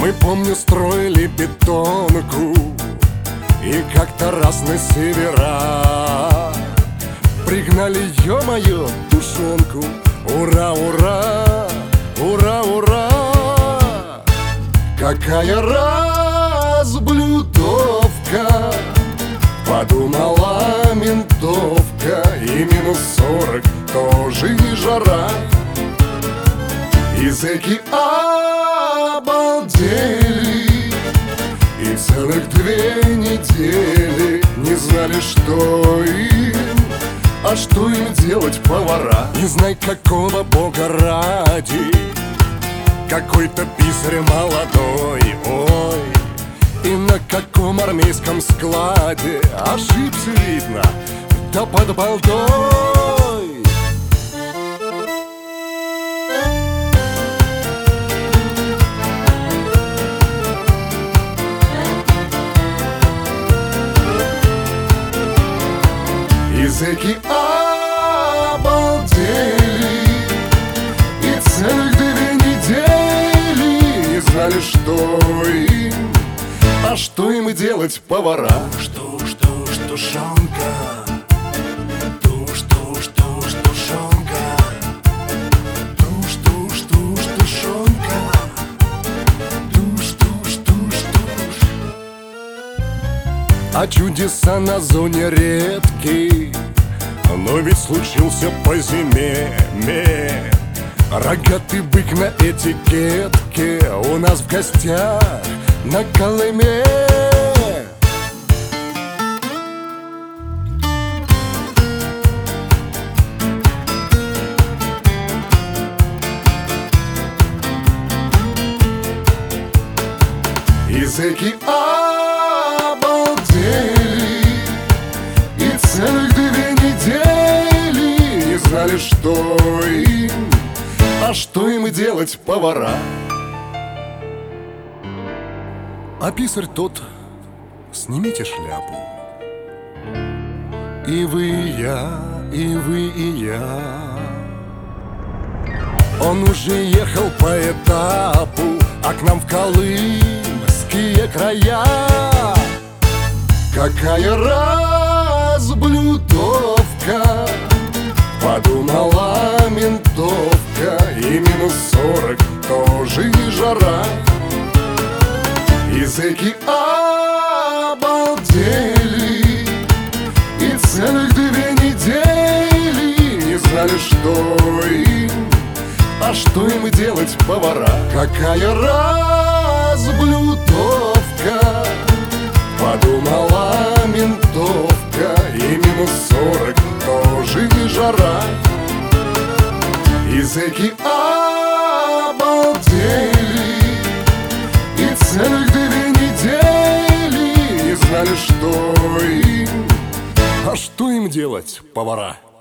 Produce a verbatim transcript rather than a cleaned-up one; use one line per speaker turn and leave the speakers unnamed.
Мы, помню, строили бетонку, и как-то раз на севера пригнали, ё-моё, тушенку. Ура, ура, ура, ура! Какая разблюдовка, подумала ментовка. И минус сорок тоже не жара. И зэки обалдели, и целых две недели не знали, что им, а что им делать повара. Не знай, какого бога ради, какой-то писарь молодой, ой, и на каком армейском складе ошибся, видно, да под балдой. И зэки обалдели, и целых две недели не знали, что им, а что им делать повара.
Туш, туш, тушенка, туш, туш, туш, тушенка, туш, туш, туш, тушенка, туш, туш, туш, туш.
А чудеса на зоне редки, но ведь случился по зиме. ме. Рогатый бык на этикетке у нас в гостях на Колыме. И зэки обалдели, и целых две недели не знали, что им, а что им делать повара. А писарь тот: снимите шляпу. И вы, и я, и вы, и я. Он уже ехал по этапу, а к нам в колымские края. Какая разблюдовка, подумала ментовка. И минус сорок тоже не жара. И зэки обалдели, и целых две недели не знали, что им, а что им делать повара. Какая разблюдовка, подумала ментовка. И минус сорок тоже не жара. И зэки обалдели, и целых две недели не знали, что им, а что им делать повара.